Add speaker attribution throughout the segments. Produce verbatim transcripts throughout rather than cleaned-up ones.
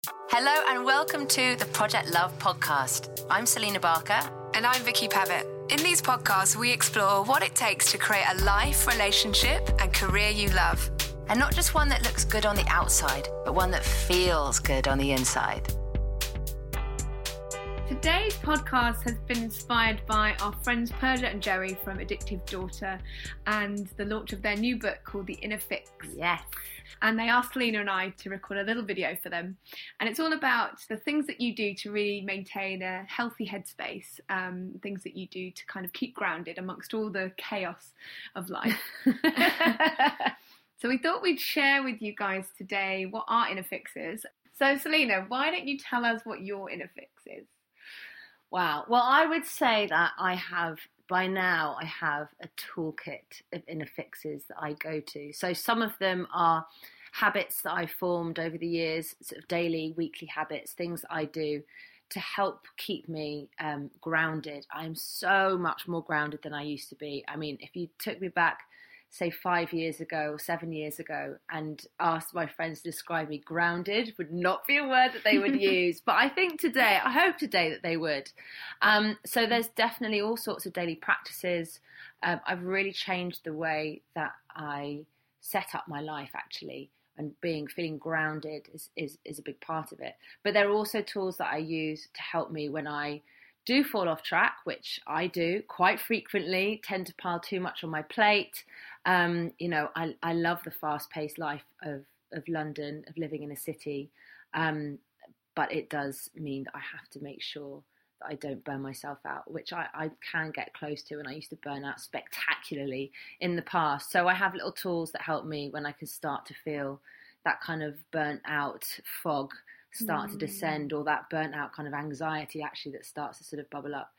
Speaker 1: Hello and welcome to the Project Love podcast. I'm Selena Barker.
Speaker 2: And I'm Vicky Pavitt. In these podcasts, we explore what it takes to create a life, relationship and career you love.
Speaker 1: And not just one that looks good on the outside, but one that feels good on the inside.
Speaker 3: Today's podcast has been inspired by our friends Persia and Jerry from Addictive Daughter and the launch of their new book called The Inner Fix.
Speaker 1: Yes.
Speaker 3: And they asked Selena and I to record a little video for them. And it's all about the things that you do to really maintain a healthy headspace, um, things that you do to kind of keep grounded amongst all the chaos of life. So we thought we'd share with you guys today what our inner fix is. So Selena, why don't you tell us what your inner fix is?
Speaker 4: Wow. Well, I would say that I have, by now, I have a toolkit of inner fixes that I go to. So some of them are habits that I've formed over the years, sort of daily, weekly habits, things that I do to help keep me um, grounded. I'm so much more grounded than I used to be. I mean, if you took me back, say five years ago or seven years ago and asked my friends to describe me, grounded would not be a word that they would use. But I think today, I hope today that they would. Um, so there's definitely all sorts of daily practices. Um, I've really changed the way that I set up my life actually, and being feeling grounded is, is, is a big part of it. But there are also tools that I use to help me when I do fall off track, which I do quite frequently, tend to pile too much on my plate. Um, you know, I, I love the fast-paced life of, of London, of living in a city, um, but it does mean that I have to make sure that I don't burn myself out, which I, I can get close to, and I used to burn out spectacularly in the past. So I have little tools that help me when I can start to feel that kind of burnt out fog start mm. to descend, or that burnt out kind of anxiety actually that starts to sort of bubble up.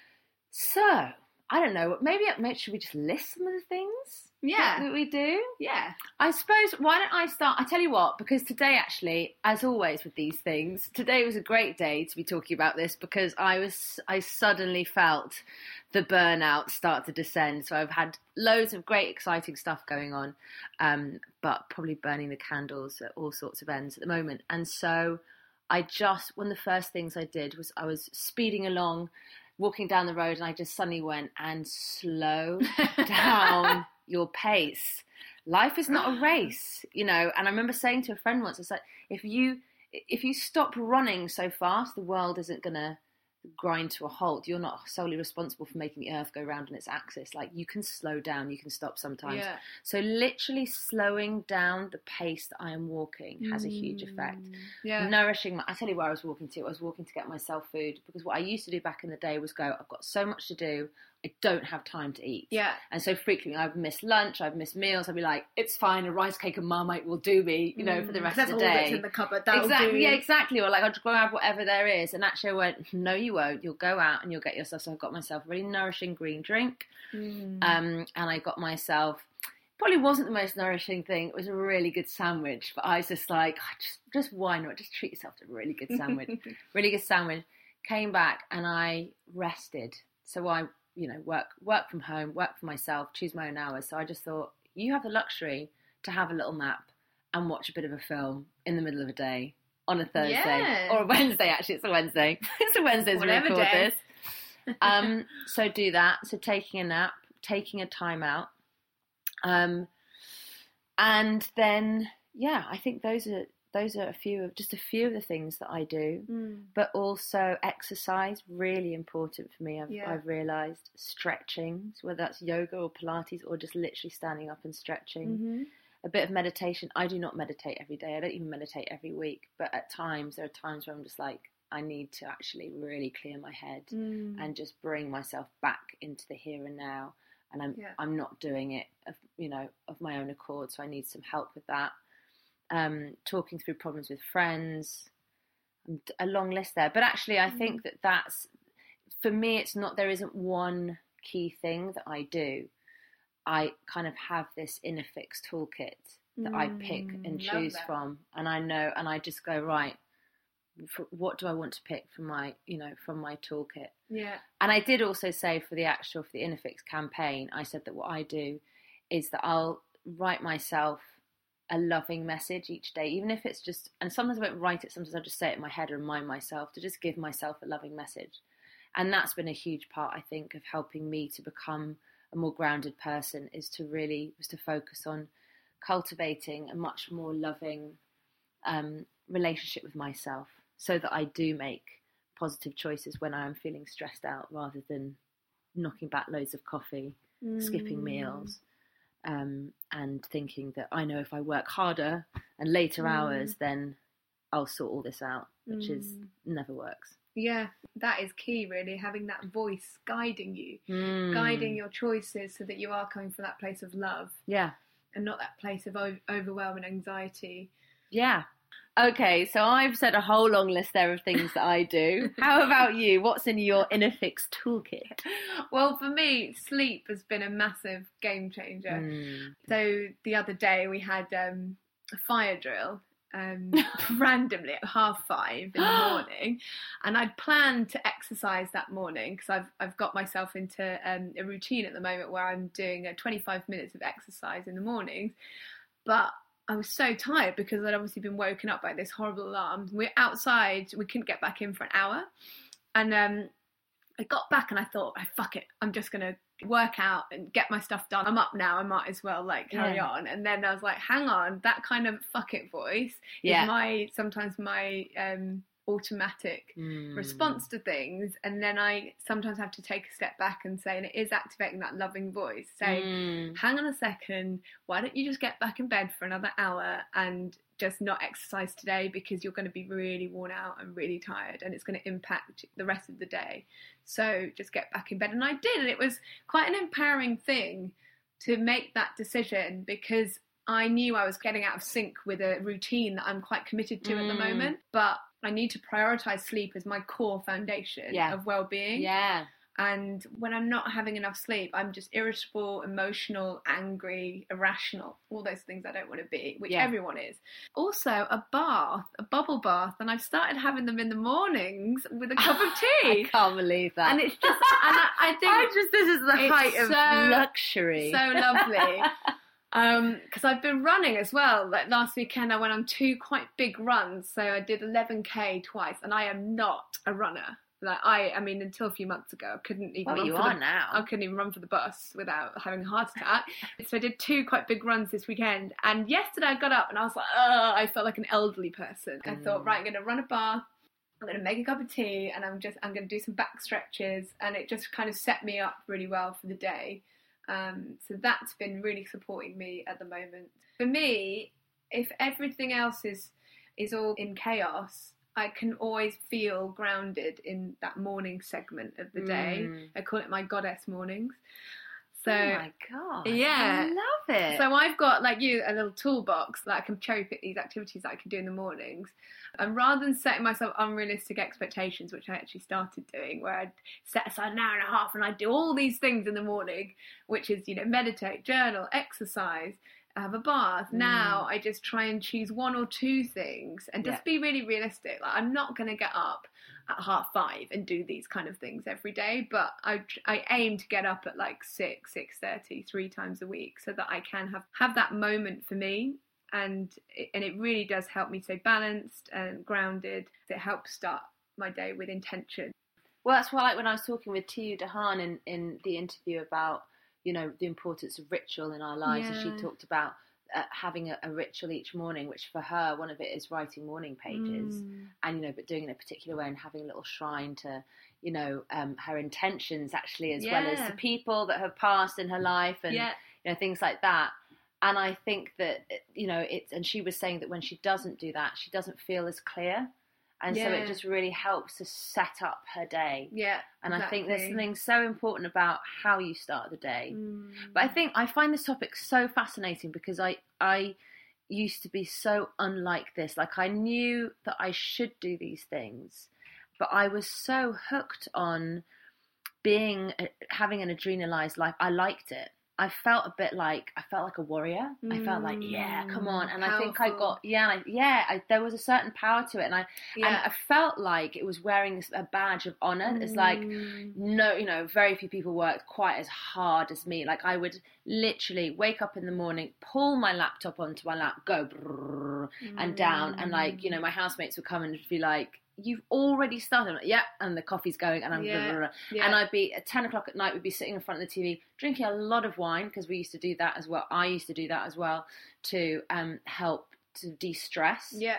Speaker 4: So I don't know, maybe, maybe should we just list some of the things
Speaker 3: Yeah.
Speaker 4: that we do?
Speaker 3: Yeah.
Speaker 4: I suppose, why don't I start? I tell you what, because today actually, as always with these things, today was a great day to be talking about this because I was, I suddenly felt the burnout start to descend. So I've had loads of great, exciting stuff going on, um, but probably burning the candles at all sorts of ends at the moment. And so I just, one of the first things I did was I was speeding along, walking down the road, and I just suddenly went, and slow down your pace. Life is not a race, you know. And I remember saying to a friend once, it's like, if you if you stop running so fast, the world isn't gonna grind to a halt. You're not solely responsible for making the earth go round on its axis. Like, you can slow down, you can stop sometimes. Yeah. So literally slowing down the pace that I am walking has mm. a huge effect. Yeah. Nourishing my, I tell you where I was walking to. I was walking to get myself food, because what I used to do back in the day was go, I've got so much to do, I don't have time to eat. Yeah. And so frequently I've missed lunch, I've missed meals. I'd be like, it's fine, a rice cake and Marmite will do me, you know, mm, for the rest of the day. That's all that's in
Speaker 3: the cupboard, that'll
Speaker 4: exactly,
Speaker 3: do.
Speaker 4: Yeah, exactly. Or like, I'll just grab whatever there is. And actually I went, no, you won't. You'll go out and you'll get yourself. So I got myself a really nourishing green drink. Mm. Um, and I got myself, probably wasn't the most nourishing thing. It was a really good sandwich. But I was just like, oh, just, just why not? Just treat yourself to a really good sandwich. Really good sandwich. Came back and I rested. So I... you know, work work from home, work for myself, choose my own hours. So I just thought, you have the luxury to have a little nap and watch a bit of a film in the middle of a day on a Thursday. Yeah. Or a Wednesday, actually. It's a Wednesday. It's a Wednesday as we record day. this. Um, so do that. So taking a nap, taking a time out. Um, and then, yeah, I think those are... Those are a few of just a few of the things that I do, mm. but also exercise, really important for me. I've, yeah. I've realised stretching, so whether that's yoga or Pilates or just literally standing up and stretching. Mm-hmm. A bit of meditation. I do not meditate every day. I don't even meditate every week, but at times there are times where I'm just like, I need to actually really clear my head mm. and just bring myself back into the here and now. And I'm yeah. I'm not doing it, of, you know, of my own accord, so I need some help with that. Um, talking through problems with friends, a long list there. But actually, I think that that's, for me, it's not, there isn't one key thing that I do. I kind of have this inner fix toolkit that mm, I pick and choose from. And I know, and I just go, right, what do I want to pick from my, you know, from my toolkit? Yeah. And I did also say for the actual, for the Inner Fix campaign, I said that what I do is that I'll write myself a loving message each day, even if it's just, and sometimes I won't write it, sometimes I just say it in my head and remind myself to just give myself a loving message. And that's been a huge part, I think, of helping me to become a more grounded person, is to really, was to focus on cultivating a much more loving um, relationship with myself, so that I do make positive choices when I am feeling stressed out, rather than knocking back loads of coffee, mm. skipping meals, um, and thinking that I know if I work harder and later mm. hours, then I'll sort all this out, which mm. is never works.
Speaker 3: Yeah, that is key, really, having that voice guiding you,
Speaker 4: mm.
Speaker 3: guiding your choices, so that you are coming from that place of love.
Speaker 4: Yeah.
Speaker 3: And not that place of o- overwhelm and anxiety.
Speaker 4: Yeah. Okay, so I've said a whole long list there of things that I do. How about you? What's in your InnerFix toolkit?
Speaker 3: Well, for me, sleep has been a massive game changer.
Speaker 4: Mm.
Speaker 3: So the other day we had um, a fire drill um, randomly at half five in the morning, and I'd planned to exercise that morning because I've I've got myself into um, a routine at the moment where I'm doing a twenty-five minutes of exercise in the mornings, but I was so tired because I'd obviously been woken up by this horrible alarm. We're outside, we couldn't get back in for an hour. And um, I got back and I thought, oh, fuck it, I'm just going to work out and get my stuff done. I'm up now, I might as well like carry
Speaker 4: yeah.
Speaker 3: on. And then I was like, hang on, that kind of fuck it voice
Speaker 4: yeah.
Speaker 3: is my, sometimes my um, automatic
Speaker 4: mm.
Speaker 3: response to things. And then I sometimes have to take a step back and say, and it is activating that loving voice, say,
Speaker 4: mm.
Speaker 3: hang on a second, why don't you just get back in bed for another hour and just not exercise today, because you're going to be really worn out and really tired and it's going to impact the rest of the day. So just get back in bed. And I did, and it was quite an empowering thing to make that decision, because I knew I was getting out of sync with a routine that I'm quite committed to mm. at the moment, but I need to prioritise sleep as my core foundation
Speaker 4: yeah.
Speaker 3: of well-being.
Speaker 4: Yeah.
Speaker 3: And when I'm not having enough sleep, I'm just irritable, emotional, angry, irrational, all those things I don't want to be, which
Speaker 4: yeah.
Speaker 3: everyone is. Also, a bath, a bubble bath, and I've started having them in the mornings with a cup of tea.
Speaker 4: I can't believe that.
Speaker 3: And it's just, and I, I think
Speaker 4: I just, this is the height
Speaker 3: so,
Speaker 4: of luxury.
Speaker 3: So lovely. Um, because I've been running as well. Like last weekend I went on two quite big runs, so I did eleven K twice, and I am not a runner. Like I, I mean, until a few months ago, I couldn't even.
Speaker 4: Well,
Speaker 3: run
Speaker 4: you
Speaker 3: for
Speaker 4: are
Speaker 3: the,
Speaker 4: now.
Speaker 3: I couldn't even run for the bus without having a heart attack. So I did two quite big runs this weekend, and yesterday I got up and I was like, oh, I felt like an elderly person. Mm. I thought, right, I'm going to run a bath, I'm going to make a cup of tea, and I'm just, I'm going to do some back stretches, and it just kind of set me up really well for the day. Um, so that's been really supporting me at the moment. For me, if everything else is is all in chaos, I can always feel grounded in that morning segment of the day. Mm. I call it my goddess mornings. So,
Speaker 4: oh my God.
Speaker 3: Yeah.
Speaker 4: I love it.
Speaker 3: So I've got, like you, a little toolbox that I can cherry pick these activities that I can do in the mornings. And rather than setting myself unrealistic expectations, which I actually started doing, where I'd set aside an hour and a half and I'd do all these things in the morning, which is, you know, meditate, journal, exercise, have a bath. Mm. Now I just try and choose one or two things and just yeah. be really realistic. Like, I'm not going to get up at half five and do these kind of things every day, but I, I aim to get up at like six, six thirty, three times a week, so that I can have, have that moment for me. And it, and it really does help me stay balanced and grounded. It helps start my day with intention.
Speaker 4: Well, that's why, like when I was talking with Tiyu Dahan in, in the interview about, you know, the importance of ritual in our lives, yeah. and she talked about uh, having a, a ritual each morning, which for her, one of it is writing morning pages, mm. and, you know, but doing it in a particular way and having a little shrine to, you know, um, her intentions actually, as yeah. well as the people that have passed in her life, and, yeah. you know, things like that. And I think that, you know, it's, and she was saying that when she doesn't do that, she doesn't feel as clear. And yeah. so it just really helps to set up her day.
Speaker 3: Yeah.
Speaker 4: And
Speaker 3: exactly.
Speaker 4: I think there's something so important about how you start the day. Mm. But I think I find this topic so fascinating because I, I used to be so unlike this. Like, I knew that I should do these things, but I was so hooked on being, having an adrenalized life. I liked it. I felt a bit like, I felt like a warrior. Mm, I felt like, yeah, come on. And powerful. I think I got, yeah, I, yeah, I, there was a certain power to it. And I, yeah. and I felt like it was wearing a badge of honor. Mm. It's like, no, you know, very few people worked quite as hard as me. Like I would literally wake up in the morning, pull my laptop onto my lap, go brrr, mm. and down. And like, you know, my housemates would come and be like, you've already started. I'm like, yeah, and the coffee's going, and I'm yeah, blah, blah, blah. Yeah. And I'd be at ten o'clock at night. We'd be sitting in front of the T V, drinking a lot of wine because we used to do that as well. I used to do that as well to um, help to de-stress.
Speaker 3: Yeah,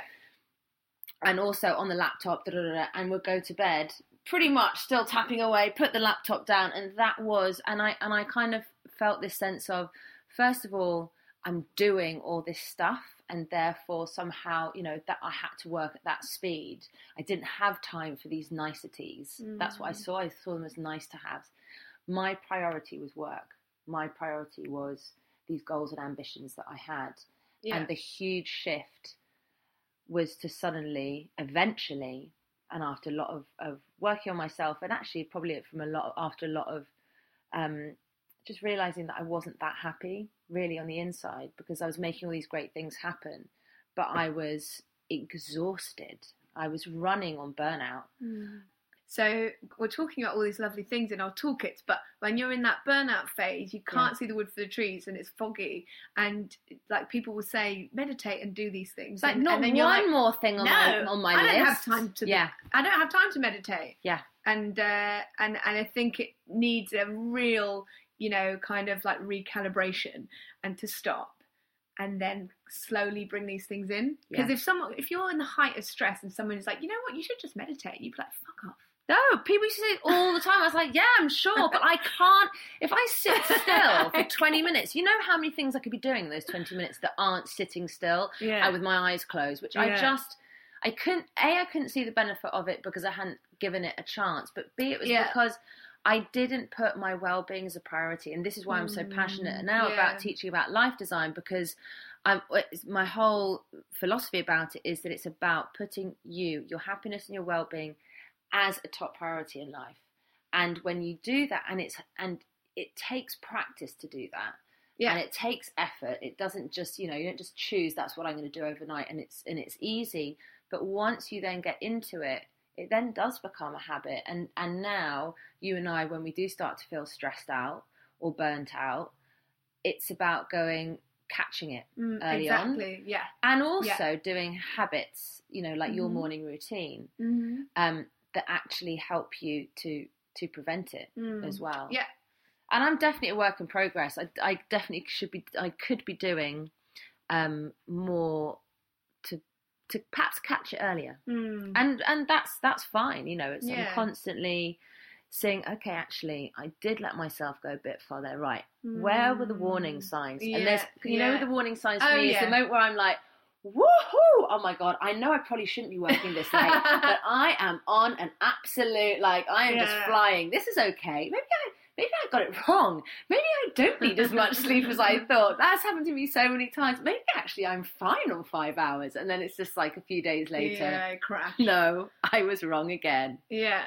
Speaker 4: and also on the laptop, da, da, da, da, and we'd go to bed pretty much still tapping away. Put the laptop down, and that was, and I and I kind of felt this sense of, first of all, I'm doing all this stuff. And therefore, somehow, you know, that I had to work at that speed. I didn't have time for these niceties. Mm. That's what I saw. I saw them as nice to have. My priority was work. My priority was these goals and ambitions that I had. Yeah. And the huge shift was to suddenly, eventually, and after a lot of, of working on myself, and actually probably from a lot after a lot of um, just realising that I wasn't that happy really on the inside, because I was making all these great things happen, but I was exhausted. I was running on burnout.
Speaker 3: Mm. So we're talking about all these lovely things in our toolkits, but when you're in that burnout phase, you can't yeah. see the wood for the trees and it's foggy, and like people will say, meditate and do these things.
Speaker 4: It's like
Speaker 3: and,
Speaker 4: not
Speaker 3: and then
Speaker 4: one
Speaker 3: like,
Speaker 4: more thing on
Speaker 3: no,
Speaker 4: my on my
Speaker 3: I
Speaker 4: list.
Speaker 3: don't have time to.
Speaker 4: Yeah,
Speaker 3: I don't have time to meditate.
Speaker 4: Yeah,
Speaker 3: and uh, and and I think it needs a real, you know, kind of like recalibration and to stop and then slowly bring these things in. Because yeah. if someone, if you're in the height of stress and someone is like, you know what, you should just meditate, you'd be like, fuck off.
Speaker 4: No, people used to say it all the time. I was like, yeah, I'm sure, but I can't. If I sit still for twenty minutes, you know how many things I could be doing in those twenty minutes that aren't sitting still
Speaker 3: yeah.
Speaker 4: uh, with my eyes closed, which yeah. I just, I couldn't, A, I couldn't see the benefit of it because I hadn't given it a chance, but B, it was yeah. because I didn't put my well-being as a priority. And this is why I'm so passionate now yeah. about teaching about life design, because I'm, my whole philosophy about it is that it's about putting you, your happiness and your well-being as a top priority in life. And when you do that, and it's and it takes practice to do that. Yeah. And it takes effort. It doesn't just, you know, you don't just choose that's what I'm going to do overnight and it's and it's easy. But once you then get into it, it then does become a habit. And and now you and I, when we do start to feel stressed out or burnt out, it's about going catching it mm, early
Speaker 3: exactly,
Speaker 4: on.
Speaker 3: Yeah.
Speaker 4: And also
Speaker 3: yeah.
Speaker 4: doing habits, you know, like mm-hmm. your morning routine.
Speaker 3: Mm-hmm.
Speaker 4: Um that actually help you to to prevent it mm. as well.
Speaker 3: Yeah.
Speaker 4: And I'm definitely a work in progress. I, I definitely should be, I could be doing um, more to to perhaps catch it earlier.
Speaker 3: Mm.
Speaker 4: And and that's that's fine, you know, it's
Speaker 3: yeah.
Speaker 4: I'm constantly saying, okay, actually, I did let myself go a bit further. Right. Mm. Where were the warning signs?
Speaker 3: Yeah.
Speaker 4: And there's, you
Speaker 3: yeah.
Speaker 4: know, the warning signs for
Speaker 3: oh,
Speaker 4: me
Speaker 3: yeah.
Speaker 4: is the moment where I'm like, woohoo! Oh my God, I know I probably shouldn't be working this late, but I am on an absolute, like, I am yeah. just flying. This is okay. Maybe I maybe I got it wrong. Maybe I don't need as much sleep as I thought. That's happened to me so many times. Maybe actually I'm fine on five hours. And then it's just like a few days later.
Speaker 3: Yeah, I crashed.
Speaker 4: No, I was wrong again.
Speaker 3: Yeah.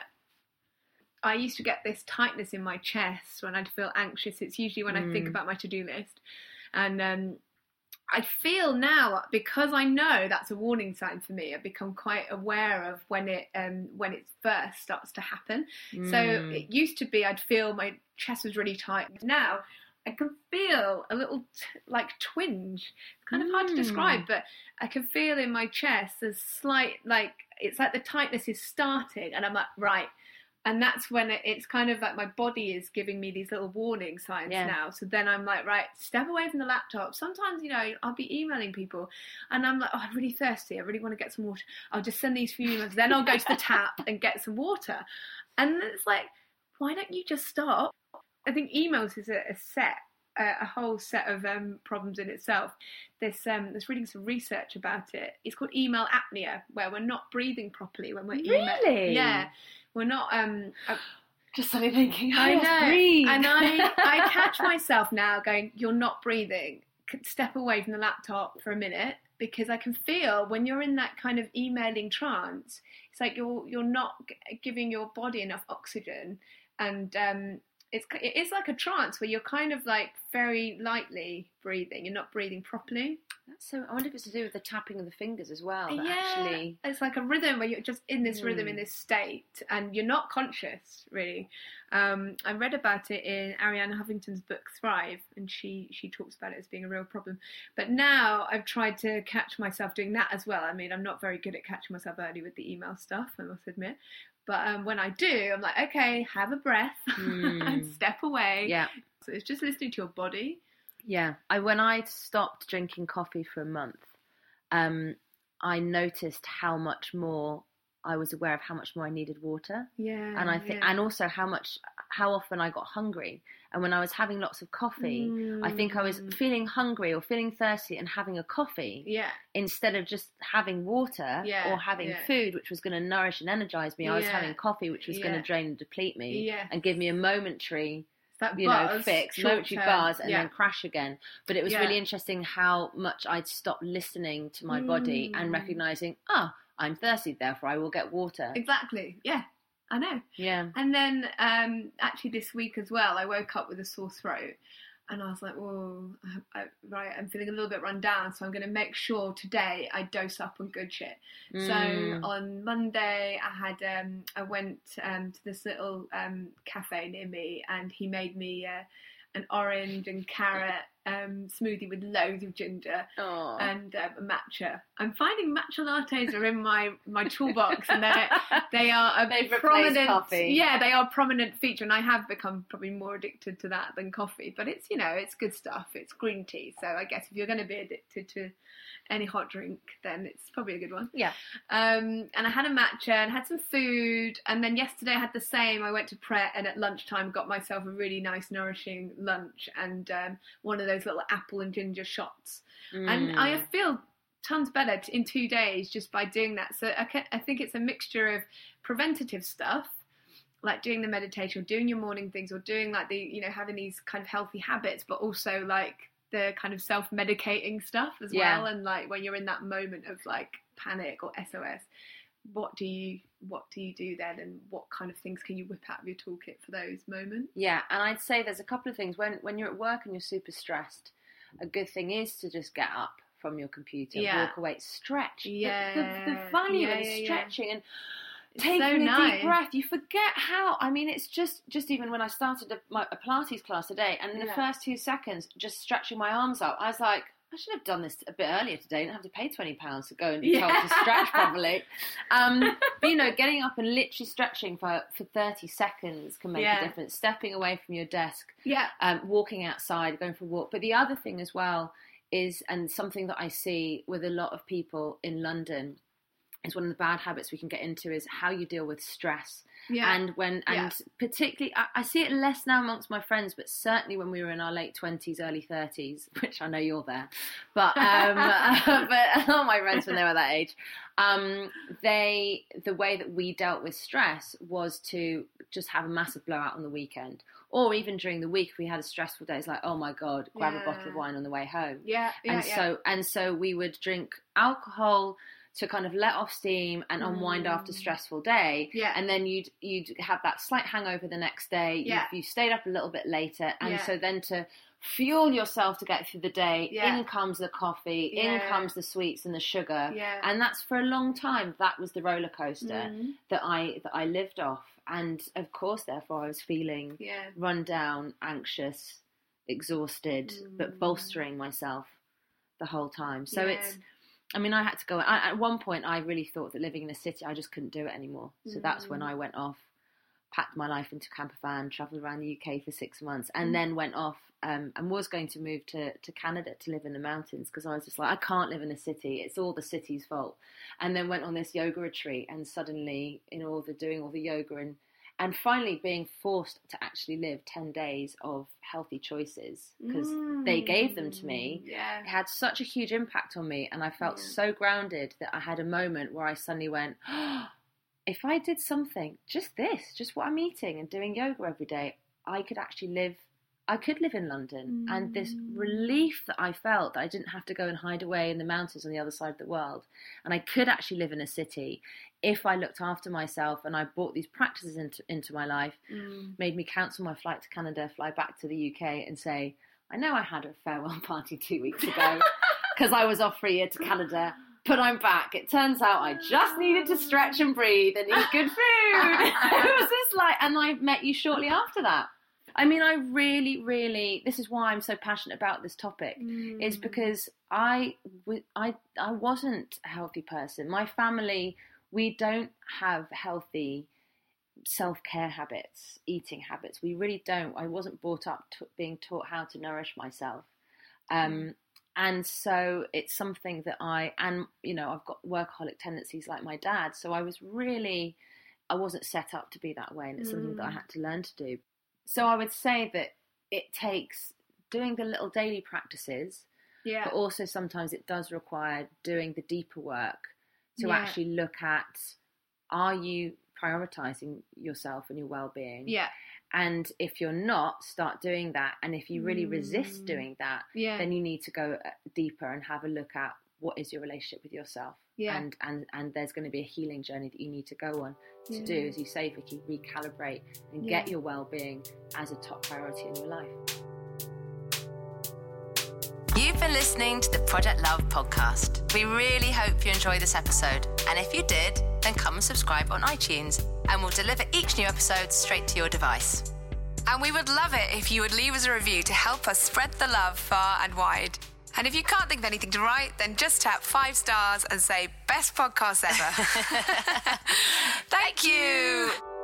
Speaker 3: I used to get this tightness in my chest when I'd feel anxious. It's usually when mm. I think about my to-do list. And um I feel now, because I know that's a warning sign for me, I've become quite aware of when it um, when it first starts to happen. Mm. So it used to be I'd feel my chest was really tight. Now I can feel a little t- like twinge. It's kind of mm. hard to describe, but I can feel in my chest there's slight, like, it's like the tightness is starting and I'm like, right. And that's when it, it's kind of like my body is giving me these little warning signs yeah. now. So then I'm like, right, step away from the laptop. Sometimes, you know, I'll be emailing people and I'm like, oh, I'm really thirsty. I really want to get some water. I'll just send these few emails. Then I'll go to the tap and get some water. And it's like, why don't you just stop? I think emails is a, a set, a, a whole set of um, problems in itself. This, um, there's reading some research about it. It's called email apnea, where we're not breathing properly when we're emailing.
Speaker 4: Really?
Speaker 3: Yeah. We're not, um, uh,
Speaker 4: just suddenly thinking, oh,
Speaker 3: I know,
Speaker 4: breathe.
Speaker 3: and I, I catch myself now going, you're not breathing. Step away from the laptop for a minute, because I can feel when you're in that kind of emailing trance, it's like you're you're not g- giving your body enough oxygen, and um, it's it is like a trance where you're kind of like very lightly breathing. You're not breathing properly.
Speaker 4: That's so. I wonder if it's to do with the tapping of the fingers as well. That
Speaker 3: Yeah,
Speaker 4: actually,
Speaker 3: it's like a rhythm where you're just in this
Speaker 4: Mm.
Speaker 3: rhythm, in this state, and you're not conscious really. Um, I read about it in Arianna Huffington's book Thrive, and she she talks about it as being a real problem. But now I've tried to catch myself doing that as well. I mean, I'm not very good at catching myself early with the email stuff, I must admit. But um, when I do, I'm like, okay, have a breath
Speaker 4: Mm.
Speaker 3: and step away.
Speaker 4: yeah.
Speaker 3: So it's just listening to your body.
Speaker 4: Yeah, I when I stopped drinking coffee for a month, um, I noticed how much more I was aware of how much more I needed water,
Speaker 3: Yeah,
Speaker 4: and I think,
Speaker 3: yeah.
Speaker 4: and also how much, how often I got hungry, and when I was having lots of coffee, I think I was
Speaker 3: Mm.
Speaker 4: feeling hungry or feeling thirsty and having a coffee
Speaker 3: Yeah,
Speaker 4: instead of just having water
Speaker 3: Yeah,
Speaker 4: or having
Speaker 3: yeah.
Speaker 4: food, which was going to nourish and energize me. I was
Speaker 3: Yeah,
Speaker 4: having coffee, which was going
Speaker 3: yeah.
Speaker 4: to drain and deplete me
Speaker 3: Yes.
Speaker 4: and give me a momentary,
Speaker 3: it's that
Speaker 4: you know,
Speaker 3: buzz,
Speaker 4: fix,
Speaker 3: short
Speaker 4: momentary
Speaker 3: term.
Speaker 4: buzz, and
Speaker 3: Yeah.
Speaker 4: then crash again. But it was
Speaker 3: Yeah.
Speaker 4: really interesting how much I'd stopped listening to my body and
Speaker 3: Mm.
Speaker 4: recognizing, oh, I'm thirsty, therefore I will get water.
Speaker 3: Exactly. Yeah, I know.
Speaker 4: Yeah.
Speaker 3: And then um, actually this week as well, I woke up with a sore throat, and I was like, "Whoa, I, I, right, I'm feeling a little bit run down, so I'm going to make sure today I dose up on good shit."
Speaker 4: Mm.
Speaker 3: So on Monday, I had um, I went um, to this little um, cafe near me, and he made me uh, an orange and carrot um, smoothie with loads of ginger.
Speaker 4: Oh.
Speaker 3: And um, a matcha. I'm finding matcha lattes are in my, my toolbox, and they they are a
Speaker 4: They've replaced
Speaker 3: prominent.
Speaker 4: coffee.
Speaker 3: Yeah, they are a prominent feature, and I have become probably more addicted to that than coffee. But it's, you know, it's good stuff. It's green tea, so I guess if you're going to be addicted to any hot drink, then it's probably a good one.
Speaker 4: Yeah.
Speaker 3: Um, and I had a matcha and had some food, and then yesterday I had the same. I went to Pret, and at lunchtime got myself a really nice, nourishing lunch, and um, one of those little apple and ginger shots. And
Speaker 4: Mm.
Speaker 3: I feel tons better t- in two days just by doing that. So I, ca- I think it's a mixture of preventative stuff, like doing the meditation, or doing your morning things, or doing like the, you know, having these kind of healthy habits, but also like the kind of self-medicating stuff as
Speaker 4: Yeah.
Speaker 3: well. And like when you're in that moment of like panic or S O S, what do you what do you do then, and what kind of things can you whip out of your toolkit for those moments?
Speaker 4: Yeah, and I'd say there's a couple of things. When when you're at work and you're super stressed, a good thing is to just get up from your computer,
Speaker 3: Yeah.
Speaker 4: walk away, stretch. The-
Speaker 3: Yeah.
Speaker 4: The, the, value
Speaker 3: Yeah,
Speaker 4: in
Speaker 3: yeah, yeah.
Speaker 4: stretching and
Speaker 3: It's
Speaker 4: taking
Speaker 3: so
Speaker 4: a
Speaker 3: nice.
Speaker 4: deep breath. You forget how. I mean, it's just just even when I started a, my, a Pilates class today, and in the
Speaker 3: Yeah.
Speaker 4: first two seconds, just stretching my arms up, I was like, I should have done this a bit earlier today. I didn't have to pay twenty pounds to go and be
Speaker 3: Yeah.
Speaker 4: told to stretch properly. Um, but, you know, getting up and literally stretching for, for thirty seconds can make
Speaker 3: Yeah.
Speaker 4: a difference. Stepping away from your desk,
Speaker 3: Yeah.
Speaker 4: um, walking outside, going for a walk. But the other thing as well is, and something that I see with a lot of people in London, is one of the bad habits we can get into is how you deal with stress.
Speaker 3: Yeah.
Speaker 4: And when, and
Speaker 3: Yeah.
Speaker 4: particularly, I, I see it less now amongst my friends, but certainly when we were in our late twenties, early thirties, which I know you're there, but um, but all my friends when they were that age, um, they the way that we dealt with stress was to just have a massive blowout on the weekend, or even during the week if we had a stressful day. It's like, oh my god, grab a bottle of
Speaker 3: Yeah.
Speaker 4: wine on the way home.
Speaker 3: Yeah. Yeah.
Speaker 4: and
Speaker 3: yeah.
Speaker 4: so and so we would drink alcohol to kind of let off steam and unwind
Speaker 3: Mm.
Speaker 4: after a stressful day.
Speaker 3: Yeah.
Speaker 4: And then you'd you'd have that slight hangover the next day. You-
Speaker 3: Yeah.
Speaker 4: You, stayed up a little bit later. And
Speaker 3: Yeah.
Speaker 4: so then to fuel yourself to get through the day,
Speaker 3: Yeah.
Speaker 4: in comes the coffee, in
Speaker 3: Yeah.
Speaker 4: comes the sweets and the sugar.
Speaker 3: Yeah.
Speaker 4: And that's for a long time. That was the roller coaster
Speaker 3: Mm.
Speaker 4: that I that I lived off. And of course, therefore, I was feeling
Speaker 3: Yeah.
Speaker 4: run down, anxious, exhausted, but
Speaker 3: Mm.
Speaker 4: bolstering myself the whole time. So
Speaker 3: Yeah.
Speaker 4: it's, I mean, I had to go. I, at one point, I really thought that living in a city, I just couldn't do it anymore. So that's when
Speaker 3: Mm.
Speaker 4: I went off, packed my life into a camper van, travelled around the U K for six months, and
Speaker 3: Mm.
Speaker 4: then went off um, and was going to move to, to Canada to live in the mountains because I was just like, I can't live in a city. It's all the city's fault. And then went on this yoga retreat, and suddenly, in all the doing all the yoga and and finally being forced to actually live ten days of healthy choices because they gave them to me.
Speaker 3: Mm. Yeah.
Speaker 4: It had such a huge impact on me, and I felt
Speaker 3: Yeah.
Speaker 4: so grounded that I had a moment where I suddenly went, oh, if I did something, just this, just what I'm eating and doing yoga every day, I could actually live I could live in London.
Speaker 3: Mm.
Speaker 4: And this relief that I felt that I didn't have to go and hide away in the mountains on the other side of the world. And I could actually live in a city if I looked after myself and I brought these practices into, into my life, mm. made me cancel my flight to Canada, fly back to the U K and say, I know I had a farewell party two weeks ago because I was off for a year to Canada, but I'm back. It turns out I just needed to stretch and breathe and eat good food. It was just like, and I met you shortly after that. I mean, I really, really, this is why I'm so passionate about this topic, mm. is because I, I, I wasn't a healthy person. My family, we don't have healthy self-care habits, eating habits. We really don't. I wasn't brought up to being taught how to nourish myself. Um, mm. And so it's something that I, and, you know, I've got workaholic tendencies like my dad. So I was really, I wasn't set up to be that way. And it's mm. something that I had to learn to do. So I would say that it takes doing the little daily practices, yeah. but also sometimes it does require doing the deeper work to yeah. actually look at, are you prioritising yourself and your well-being?
Speaker 3: Yeah.
Speaker 4: And if you're not, start doing that. And if you really mm. resist doing that, yeah. then you need to go deeper and have a look at what is your relationship with yourself. Yeah. And, and, and there's going to be a healing journey that you need to go on to yeah. do, as you say, Vicky, recalibrate and yeah. get your well-being as a top priority in your life.
Speaker 1: You've been listening to the Project Love podcast. We really hope you enjoyed this episode. And if you did, then come and subscribe on iTunes and we'll deliver each new episode straight to your device.
Speaker 2: And we would love it if you would leave us a review to help us spread the love far and wide. And if you can't think of anything to write, then just tap five stars and say, best podcast ever. Thank you.